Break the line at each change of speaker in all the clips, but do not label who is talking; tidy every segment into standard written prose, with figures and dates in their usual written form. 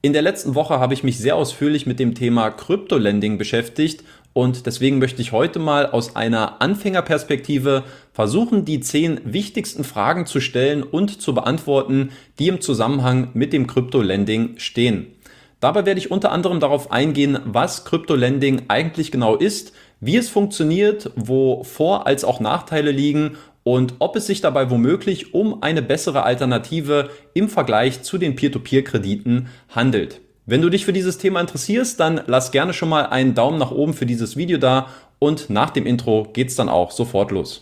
In der letzten Woche habe ich mich sehr ausführlich mit dem Thema Crypto-Lending beschäftigt und deswegen möchte ich heute mal aus einer Anfängerperspektive versuchen, die 10 wichtigsten Fragen zu stellen und zu beantworten, die im Zusammenhang mit dem Crypto-Lending stehen. Dabei werde ich unter anderem darauf eingehen, was Crypto-Lending eigentlich genau ist, wie es funktioniert, wo Vor- als auch Nachteile liegen und ob es sich dabei womöglich um eine bessere Alternative im Vergleich zu den Peer-to-Peer-Krediten handelt. Wenn du dich für dieses Thema interessierst, dann lass gerne schon mal einen Daumen nach oben für dieses Video da und nach dem Intro geht's dann auch sofort los.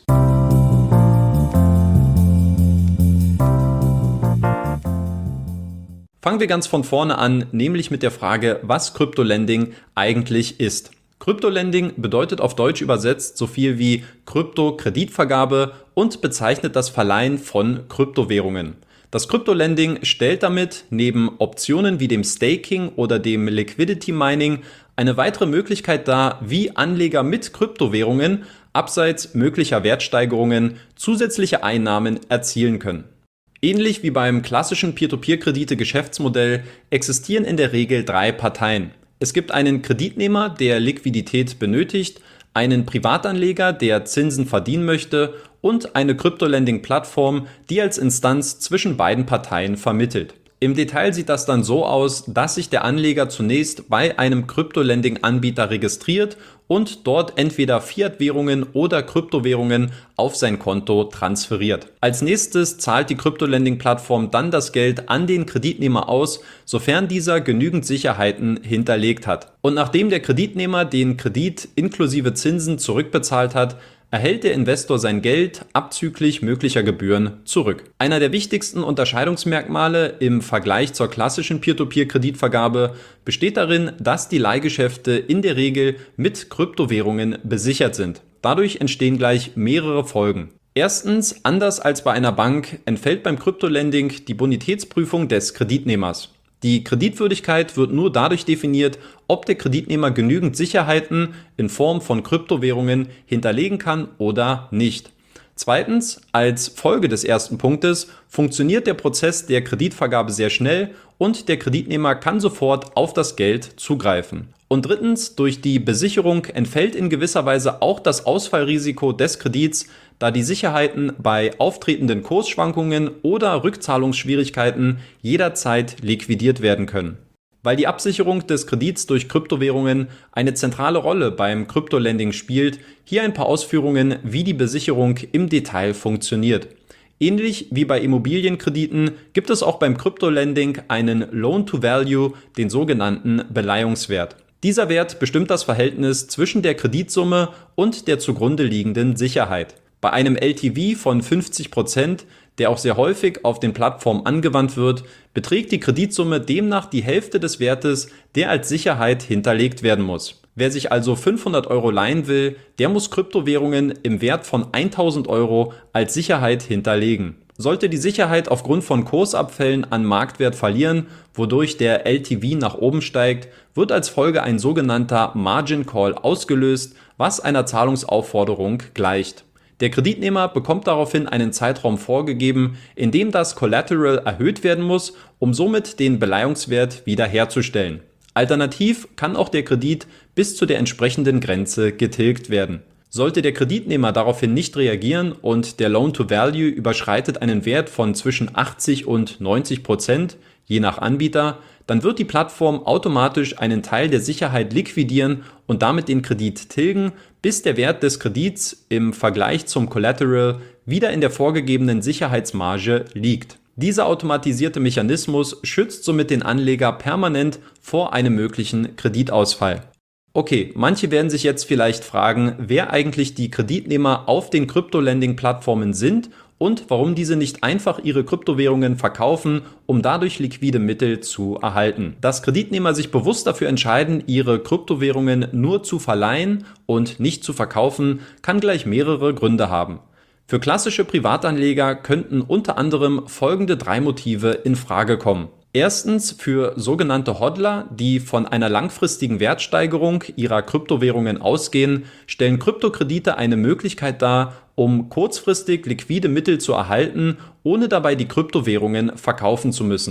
Fangen wir ganz von vorne an, nämlich mit der Frage, was Crypto-Lending eigentlich ist. Crypto-Lending bedeutet auf Deutsch übersetzt so viel wie Krypto-Kreditvergabe und bezeichnet das Verleihen von Kryptowährungen. Das Crypto-Lending stellt damit neben Optionen wie dem Staking oder dem Liquidity Mining eine weitere Möglichkeit dar, wie Anleger mit Kryptowährungen abseits möglicher Wertsteigerungen zusätzliche Einnahmen erzielen können. Ähnlich wie beim klassischen Peer-to-Peer-Kredite-Geschäftsmodell existieren in der Regel 3 Parteien. Es gibt einen Kreditnehmer, der Liquidität benötigt, einen Privatanleger, der Zinsen verdienen möchte und eine Crypto-Lending-Plattform, die als Instanz zwischen beiden Parteien vermittelt. Im Detail sieht das dann so aus, dass sich der Anleger zunächst bei einem Crypto-Lending-Anbieter registriert und dort entweder Fiat-Währungen oder Kryptowährungen auf sein Konto transferiert. Als nächstes zahlt die Crypto-Lending-Plattform dann das Geld an den Kreditnehmer aus, sofern dieser genügend Sicherheiten hinterlegt hat. Und nachdem der Kreditnehmer den Kredit inklusive Zinsen zurückbezahlt hat, erhält der Investor sein Geld abzüglich möglicher Gebühren zurück. Einer der wichtigsten Unterscheidungsmerkmale im Vergleich zur klassischen Peer-to-Peer-Kreditvergabe besteht darin, dass die Leihgeschäfte in der Regel mit Kryptowährungen besichert sind. Dadurch entstehen gleich mehrere Folgen. Erstens, anders als bei einer Bank entfällt beim Crypto-Lending die Bonitätsprüfung des Kreditnehmers. Die Kreditwürdigkeit wird nur dadurch definiert, ob der Kreditnehmer genügend Sicherheiten in Form von Kryptowährungen hinterlegen kann oder nicht. Zweitens, als Folge des ersten Punktes funktioniert der Prozess der Kreditvergabe sehr schnell und der Kreditnehmer kann sofort auf das Geld zugreifen. Und drittens, durch die Besicherung entfällt in gewisser Weise auch das Ausfallrisiko des Kredits, da die Sicherheiten bei auftretenden Kursschwankungen oder Rückzahlungsschwierigkeiten jederzeit liquidiert werden können. Weil die Absicherung des Kredits durch Kryptowährungen eine zentrale Rolle beim Crypto-Lending spielt, hier ein paar Ausführungen, wie die Besicherung im Detail funktioniert. Ähnlich wie bei Immobilienkrediten gibt es auch beim Crypto-Lending einen Loan-to-Value, den sogenannten Beleihungswert. Dieser Wert bestimmt das Verhältnis zwischen der Kreditsumme und der zugrunde liegenden Sicherheit. Bei einem LTV von 50%, der auch sehr häufig auf den Plattformen angewandt wird, beträgt die Kreditsumme demnach die Hälfte des Wertes, der als Sicherheit hinterlegt werden muss. Wer sich also 500 € leihen will, der muss Kryptowährungen im Wert von 1000 € als Sicherheit hinterlegen. Sollte die Sicherheit aufgrund von Kursabfällen an Marktwert verlieren, wodurch der LTV nach oben steigt, wird als Folge ein sogenannter Margin Call ausgelöst, was einer Zahlungsaufforderung gleicht. Der Kreditnehmer bekommt daraufhin einen Zeitraum vorgegeben, in dem das Collateral erhöht werden muss, um somit den Beleihungswert wiederherzustellen. Alternativ kann auch der Kredit bis zu der entsprechenden Grenze getilgt werden. Sollte der Kreditnehmer daraufhin nicht reagieren und der Loan-to-Value überschreitet einen Wert von zwischen 80 und 90%, je nach Anbieter, dann wird die Plattform automatisch einen Teil der Sicherheit liquidieren und damit den Kredit tilgen, bis der Wert des Kredits im Vergleich zum Collateral wieder in der vorgegebenen Sicherheitsmarge liegt. Dieser automatisierte Mechanismus schützt somit den Anleger permanent vor einem möglichen Kreditausfall. Okay, manche werden sich jetzt vielleicht fragen, wer eigentlich die Kreditnehmer auf den Crypto-Lending-Plattformen sind und warum diese nicht einfach ihre Kryptowährungen verkaufen, um dadurch liquide Mittel zu erhalten. Dass Kreditnehmer sich bewusst dafür entscheiden, ihre Kryptowährungen nur zu verleihen und nicht zu verkaufen, kann gleich mehrere Gründe haben. Für klassische Privatanleger könnten unter anderem folgende 3 Motive in Frage kommen. Erstens für sogenannte Hodler, die von einer langfristigen Wertsteigerung ihrer Kryptowährungen ausgehen, stellen Kryptokredite eine Möglichkeit dar, um kurzfristig liquide Mittel zu erhalten, ohne dabei die Kryptowährungen verkaufen zu müssen.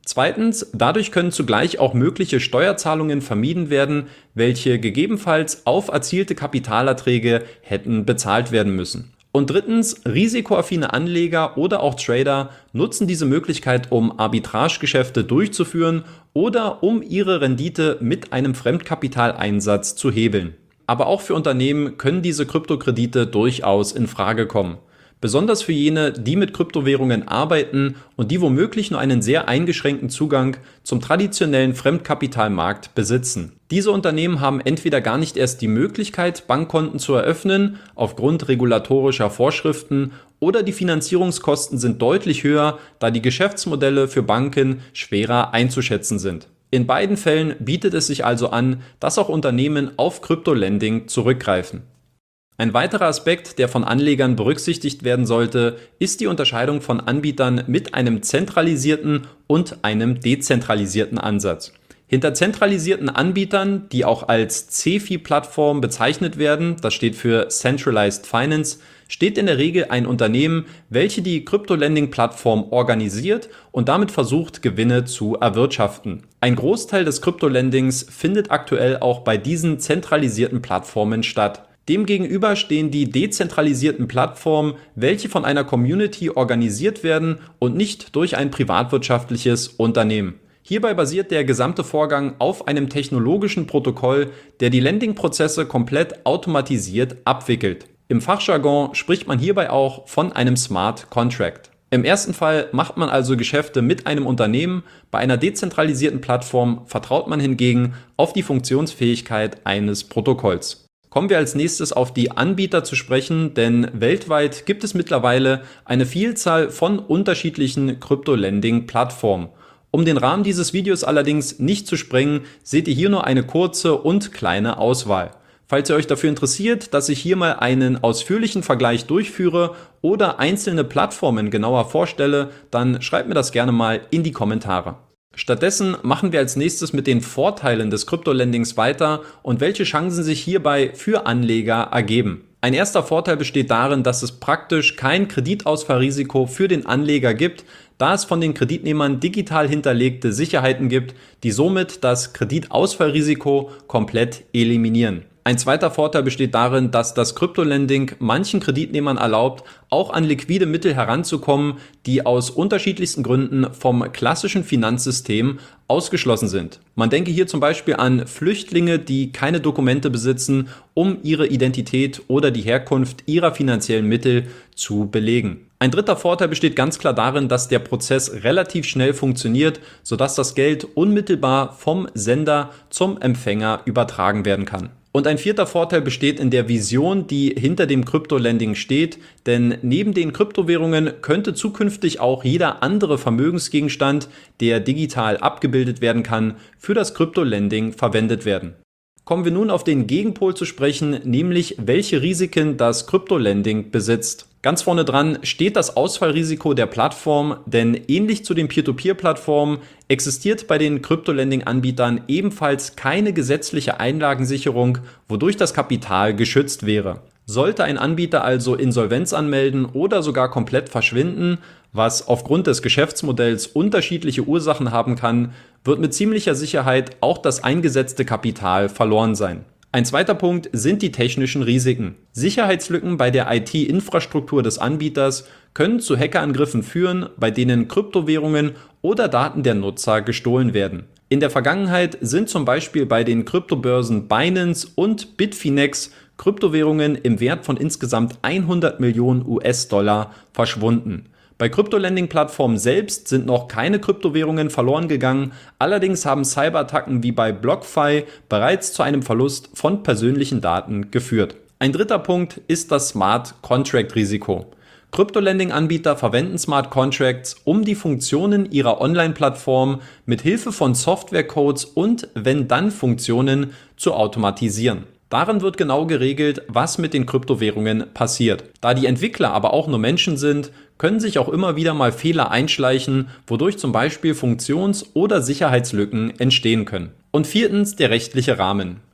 Zweitens, dadurch können zugleich auch mögliche Steuerzahlungen vermieden werden, welche gegebenenfalls auf erzielte Kapitalerträge hätten bezahlt werden müssen. Und drittens, risikoaffine Anleger oder auch Trader nutzen diese Möglichkeit, um Arbitragegeschäfte durchzuführen oder um ihre Rendite mit einem Fremdkapitaleinsatz zu hebeln. Aber auch für Unternehmen können diese Kryptokredite durchaus in Frage kommen. Besonders für jene, die mit Kryptowährungen arbeiten und die womöglich nur einen sehr eingeschränkten Zugang zum traditionellen Fremdkapitalmarkt besitzen. Diese Unternehmen haben entweder gar nicht erst die Möglichkeit, Bankkonten zu eröffnen, aufgrund regulatorischer Vorschriften, oder die Finanzierungskosten sind deutlich höher, da die Geschäftsmodelle für Banken schwerer einzuschätzen sind. In beiden Fällen bietet es sich also an, dass auch Unternehmen auf Kryptolending zurückgreifen. Ein weiterer Aspekt, der von Anlegern berücksichtigt werden sollte, ist die Unterscheidung von Anbietern mit einem zentralisierten und einem dezentralisierten Ansatz. Hinter zentralisierten Anbietern, die auch als CeFi-Plattform bezeichnet werden, das steht für Centralized Finance, steht in der Regel ein Unternehmen, welche die Crypto-Lending-Plattform organisiert und damit versucht, Gewinne zu erwirtschaften. Ein Großteil des Crypto-Lendings findet aktuell auch bei diesen zentralisierten Plattformen statt. Demgegenüber stehen die dezentralisierten Plattformen, welche von einer Community organisiert werden und nicht durch ein privatwirtschaftliches Unternehmen. Hierbei basiert der gesamte Vorgang auf einem technologischen Protokoll, der die Lending-Prozesse komplett automatisiert abwickelt. Im Fachjargon spricht man hierbei auch von einem Smart Contract. Im ersten Fall macht man also Geschäfte mit einem Unternehmen, bei einer dezentralisierten Plattform vertraut man hingegen auf die Funktionsfähigkeit eines Protokolls. Kommen wir als nächstes auf die Anbieter zu sprechen, denn weltweit gibt es mittlerweile eine Vielzahl von unterschiedlichen Crypto-Lending-Plattformen. Um den Rahmen dieses Videos allerdings nicht zu sprengen, seht ihr hier nur eine kurze und kleine Auswahl. Falls ihr euch dafür interessiert, dass ich hier mal einen ausführlichen Vergleich durchführe oder einzelne Plattformen genauer vorstelle, dann schreibt mir das gerne mal in die Kommentare. Stattdessen machen wir als nächstes mit den Vorteilen des Kryptolendings weiter und welche Chancen sich hierbei für Anleger ergeben. Ein erster Vorteil besteht darin, dass es praktisch kein Kreditausfallrisiko für den Anleger gibt, da es von den Kreditnehmern digital hinterlegte Sicherheiten gibt, die somit das Kreditausfallrisiko komplett eliminieren. Ein zweiter Vorteil besteht darin, dass das Kryptolending manchen Kreditnehmern erlaubt, auch an liquide Mittel heranzukommen, die aus unterschiedlichsten Gründen vom klassischen Finanzsystem ausgeschlossen sind. Man denke hier zum Beispiel an Flüchtlinge, die keine Dokumente besitzen, um ihre Identität oder die Herkunft ihrer finanziellen Mittel zu belegen. Ein dritter Vorteil besteht ganz klar darin, dass der Prozess relativ schnell funktioniert, sodass das Geld unmittelbar vom Sender zum Empfänger übertragen werden kann. Und ein vierter Vorteil besteht in der Vision, die hinter dem Kryptolending steht, denn neben den Kryptowährungen könnte zukünftig auch jeder andere Vermögensgegenstand, der digital abgebildet werden kann, für das Kryptolending verwendet werden. Kommen wir nun auf den Gegenpol zu sprechen, nämlich welche Risiken das Kryptolending besitzt. Ganz vorne dran steht das Ausfallrisiko der Plattform, denn ähnlich zu den Peer-to-Peer-Plattformen existiert bei den Kryptolending-Anbietern ebenfalls keine gesetzliche Einlagensicherung, wodurch das Kapital geschützt wäre. Sollte ein Anbieter also Insolvenz anmelden oder sogar komplett verschwinden, was aufgrund des Geschäftsmodells unterschiedliche Ursachen haben kann, wird mit ziemlicher Sicherheit auch das eingesetzte Kapital verloren sein. Ein zweiter Punkt sind die technischen Risiken. Sicherheitslücken bei der IT-Infrastruktur des Anbieters können zu Hackerangriffen führen, bei denen Kryptowährungen oder Daten der Nutzer gestohlen werden. In der Vergangenheit sind zum Beispiel bei den Kryptobörsen Binance und Bitfinex Kryptowährungen im Wert von insgesamt 100 Millionen US-Dollar verschwunden. Bei Kryptolending-Plattformen selbst sind noch keine Kryptowährungen verloren gegangen, allerdings haben Cyberattacken wie bei BlockFi bereits zu einem Verlust von persönlichen Daten geführt. Ein dritter Punkt ist das Smart Contract-Risiko. Kryptolending-Anbieter verwenden Smart Contracts, um die Funktionen ihrer Online-Plattform mit Hilfe von Softwarecodes und Wenn-Dann-Funktionen zu automatisieren. Darin wird genau geregelt, was mit den Kryptowährungen passiert. Da die Entwickler aber auch nur Menschen sind, können sich auch immer wieder mal Fehler einschleichen, wodurch zum Beispiel Funktions- oder Sicherheitslücken entstehen können. Und viertens der rechtliche Rahmen.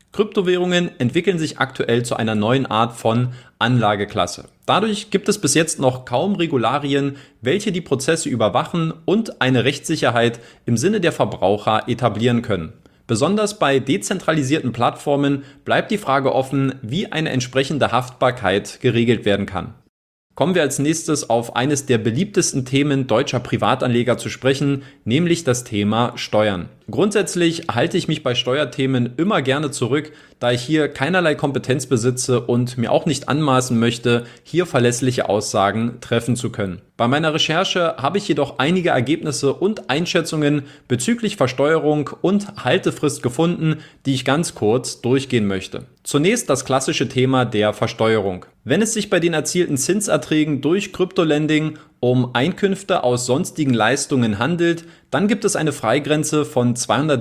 Kryptowährungen entwickeln sich aktuell zu einer neuen Art von Anlageklasse. Dadurch gibt es bis jetzt noch kaum Regularien, welche die Prozesse überwachen und eine Rechtssicherheit im Sinne der Verbraucher etablieren können. Besonders bei dezentralisierten Plattformen bleibt die Frage offen, wie eine entsprechende Haftbarkeit geregelt werden kann. Kommen wir als nächstes auf eines der beliebtesten Themen deutscher Privatanleger zu sprechen, nämlich das Thema Steuern. Grundsätzlich halte ich mich bei Steuerthemen immer gerne zurück, da ich hier keinerlei Kompetenz besitze und mir auch nicht anmaßen möchte, hier verlässliche Aussagen treffen zu können. Bei meiner Recherche habe ich jedoch einige Ergebnisse und Einschätzungen bezüglich Versteuerung und Haltefrist gefunden, die ich ganz kurz durchgehen möchte. Zunächst das klassische Thema der Versteuerung. Wenn es sich bei den erzielten Zinserträgen durch Kryptolending um Einkünfte aus sonstigen Leistungen handelt, dann gibt es eine Freigrenze von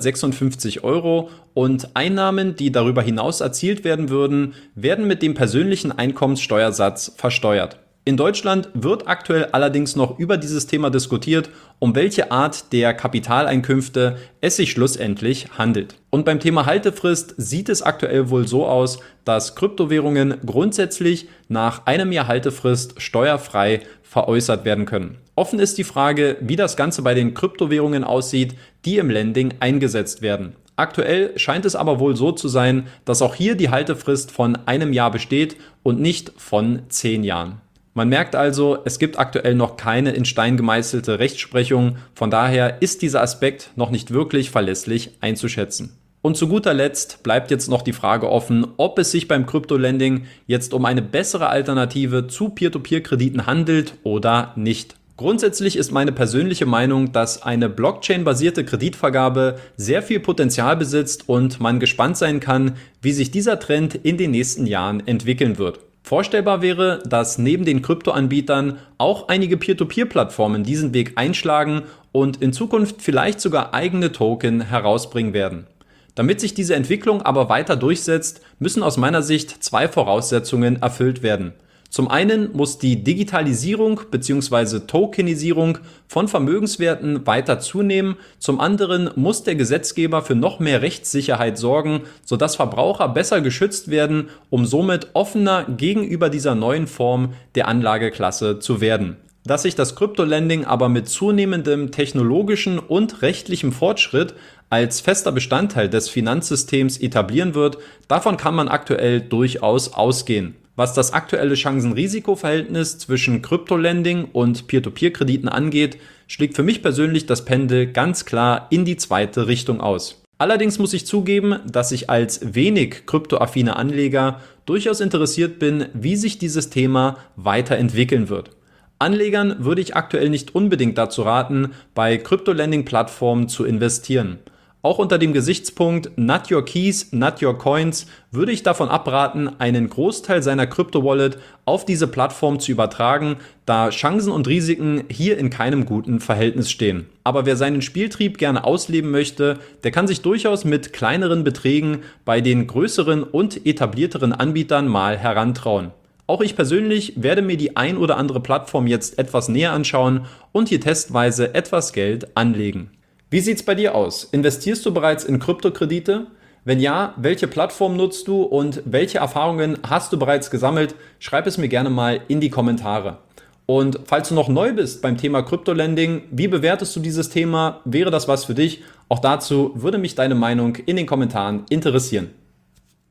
256 € und Einnahmen, die darüber hinaus erzielt werden würden, werden mit dem persönlichen Einkommenssteuersatz versteuert. In Deutschland wird aktuell allerdings noch über dieses Thema diskutiert, um welche Art der Kapitaleinkünfte es sich schlussendlich handelt. Und beim Thema Haltefrist sieht es aktuell wohl so aus, dass Kryptowährungen grundsätzlich nach einem Jahr Haltefrist steuerfrei veräußert werden können. Offen ist die Frage, wie das Ganze bei den Kryptowährungen aussieht, die im Lending eingesetzt werden. Aktuell scheint es aber wohl so zu sein, dass auch hier die Haltefrist von einem Jahr besteht und nicht von 10 Jahren. Man merkt also, es gibt aktuell noch keine in Stein gemeißelte Rechtsprechung, von daher ist dieser Aspekt noch nicht wirklich verlässlich einzuschätzen. Und zu guter Letzt bleibt jetzt noch die Frage offen, ob es sich beim Kryptolending jetzt um eine bessere Alternative zu Peer-to-Peer-Krediten handelt oder nicht. Grundsätzlich ist meine persönliche Meinung, dass eine Blockchain-basierte Kreditvergabe sehr viel Potenzial besitzt und man gespannt sein kann, wie sich dieser Trend in den nächsten Jahren entwickeln wird. Vorstellbar wäre, dass neben den Kryptoanbietern auch einige Peer-to-Peer-Plattformen diesen Weg einschlagen und in Zukunft vielleicht sogar eigene Token herausbringen werden. Damit sich diese Entwicklung aber weiter durchsetzt, müssen aus meiner Sicht 2 Voraussetzungen erfüllt werden. Zum einen muss die Digitalisierung bzw. Tokenisierung von Vermögenswerten weiter zunehmen, zum anderen muss der Gesetzgeber für noch mehr Rechtssicherheit sorgen, sodass Verbraucher besser geschützt werden, um somit offener gegenüber dieser neuen Form der Anlageklasse zu werden. Dass sich das Kryptolending aber mit zunehmendem technologischen und rechtlichem Fortschritt als fester Bestandteil des Finanzsystems etablieren wird, davon kann man aktuell durchaus ausgehen. Was das aktuelle Chancen-Risiko-Verhältnis zwischen Kryptolending und Peer-to-Peer-Krediten angeht, schlägt für mich persönlich das Pendel ganz klar in die zweite Richtung aus. Allerdings muss ich zugeben, dass ich als wenig kryptoaffiner Anleger durchaus interessiert bin, wie sich dieses Thema weiterentwickeln wird. Anlegern würde ich aktuell nicht unbedingt dazu raten, bei Kryptolending-Plattformen zu investieren. Auch unter dem Gesichtspunkt Not Your Keys, Not Your Coins würde ich davon abraten, einen Großteil seiner Krypto-Wallet auf diese Plattform zu übertragen, da Chancen und Risiken hier in keinem guten Verhältnis stehen. Aber wer seinen Spieltrieb gerne ausleben möchte, der kann sich durchaus mit kleineren Beträgen bei den größeren und etablierteren Anbietern mal herantrauen. Auch ich persönlich werde mir die ein oder andere Plattform jetzt etwas näher anschauen und hier testweise etwas Geld anlegen. Wie sieht's bei dir aus? Investierst du bereits in Kryptokredite? Wenn ja, welche Plattform nutzt du und welche Erfahrungen hast du bereits gesammelt? Schreib es mir gerne mal in die Kommentare. Und falls du noch neu bist beim Thema Kryptolending, wie bewertest du dieses Thema? Wäre das was für dich? Auch dazu würde mich deine Meinung in den Kommentaren interessieren.